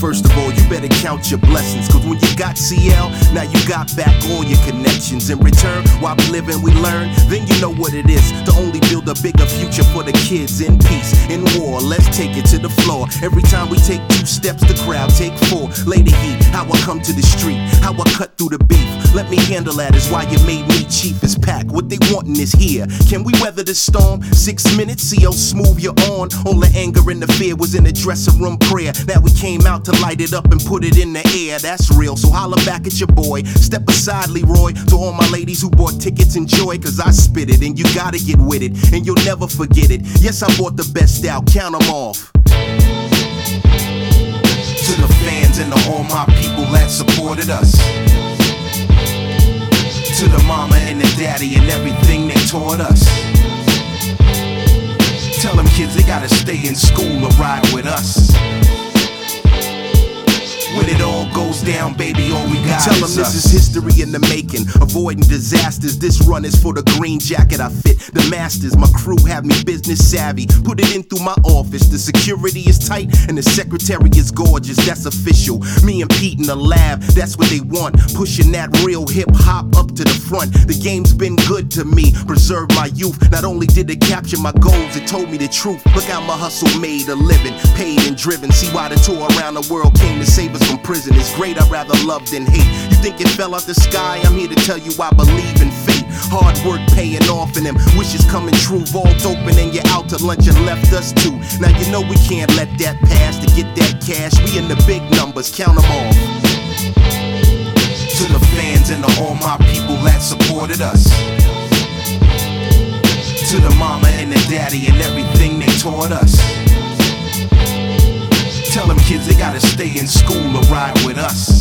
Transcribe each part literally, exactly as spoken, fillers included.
First of all, you better count your blessings, cause when you got C L, now you got back all your connections. In return, while we live and we learn, then you know what it is to only build a bigger future for the kids. In peace, in war, let's take it to the floor. Every time we take two steps, the crowd take four. Lay the heat, how I come to the street, how I cut through the beef. Let me handle that, is why you made me chief as pack. What they wantin' is here. Can we weather the storm? Six minutes, see how smooth you're on. All the anger and the fear was in the dressing room prayer. Now we came out to light it up and put it in the air. That's real, so holla back at your boy. Step aside, Leroy. To all my ladies who bought tickets, enjoy, cause I spit it and you gotta get with it, and you'll never forget it. Yes, I bought the best out, count them off. To the fans and to all my people that supported us. To the mama and the daddy and everything they taught us. Tell them kids they gotta stay in school or ride with us. When it all goes down, baby, all we got Tell is them this us. Is history in the making, avoiding disasters. This run is for the green jacket I fit. The masters, my crew have me business savvy. Put it in through my office. The security is tight and the secretary is gorgeous. That's official. Me and Pete in the lab, that's what they want. Pushing that real hip hop up to the front. The game's been good to me, preserved my youth. Not only did it capture my goals, it told me the truth. Look how my hustle made a living, paid and driven. See why the tour around the world came to save us from prison. It's great, I rather love than hate. You think it fell out the sky? I'm here to tell you I believe in fate. Hard work paying off and them wishes coming true. Vault open and you're out to lunch and left us too. Now you know we can't let that pass. To get that cash, we in the big numbers, count them off. To the fans and to all my people that supported us. To the mama and the daddy and everything they taught us. Tell them kids they gotta stay in school or ride with us.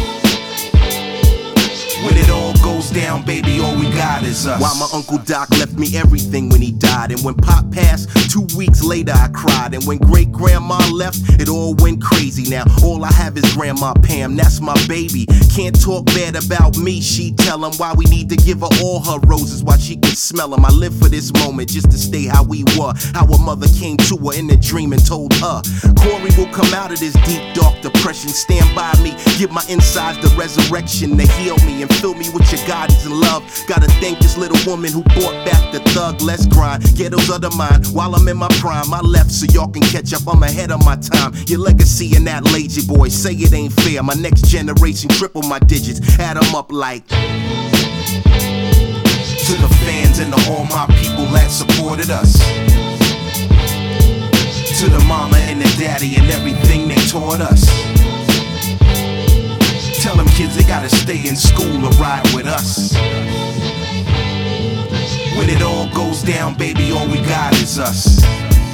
When it all goes down, baby, all we got is us. While my Uncle Doc left me everything when he died. And when Pop passed, two weeks later I cried. And when great grandma left, it all went crazy. Now all I have is Grandma Pam, that's my baby. Can't talk bad about me, she tell him why we need to give her all her roses while she can smell them. I live for this moment just to stay how we were. How her mother came to her in a dream and told her Corey will come out of this deep dark depression. Stand by me, give my insides the resurrection to heal me and fill me with your guidance and love. Gotta thank this little woman who brought back the thug. Let's grind, ghettos of the mind. While I'm in my prime, I left so y'all can catch up. I'm ahead of my time. Your legacy and that lazy boy, say it ain't fair. My next generation triple my digits, add them up like. To the fans and to all my people that supported us. To the mama and the daddy and everything they taught us. Tell them kids they gotta stay in school or ride with us. When it all goes down, baby, all we got is us.